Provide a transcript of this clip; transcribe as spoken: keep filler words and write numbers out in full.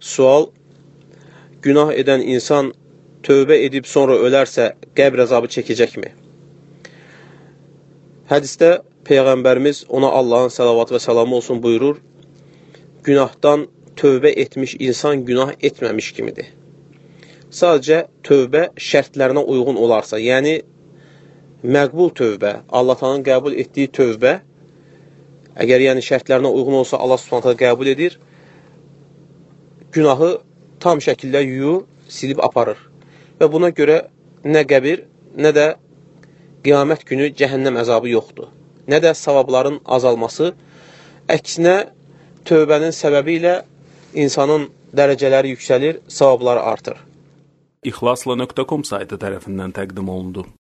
Sual: günah edən insan tövbə edib sonra ölərsə qəbr əzabı çəkəcəkmi? Hədisdə Peyğəmbərimiz, ona Allahın səlavatı və səlamı olsun, buyurur: günahdan tövbə etmiş insan günah etməmiş kimidir. Sadəcə tövbə şərtlərinə uyğun olarsa, yəni məqbul tövbə, Allah-Taala'nın qəbul etdiyi tövbə, əgər yəni şərtlərinə uyğun olsa Allah Subhanahu taala qəbul edir, günahı tam şəkildə yuyur, silib aparır. Və buna görə nə qəbir, nə də qiyamət günü cəhənnəm əzabı yoxdur. Nə də savabların azalması, əksinə tövbənin səbəbi ilə insanın dərəcələri yüksəlir, savabları artır. İxlasla nöqtə com saytı tərəfindən təqdim olundu.